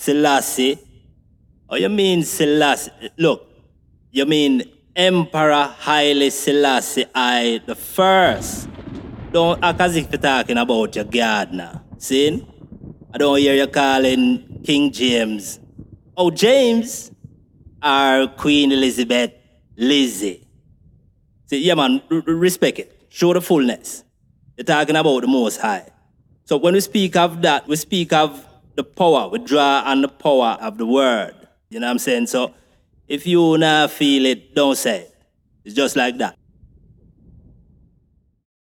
Selassie. Oh, you mean Selassie? Look, you mean Emperor Haile Selassie I the First. Don't act as if you're talking about your gardener. See? I don't hear you calling King James. Oh, James or Queen Elizabeth Lizzie. See, yeah, man, respect it. Show the fullness. You're talking about the Most High. So when we speak of that, we speak of the power. We draw on the power of the word. You know what I'm saying? So if you not feel it, don't say it. It's just like that.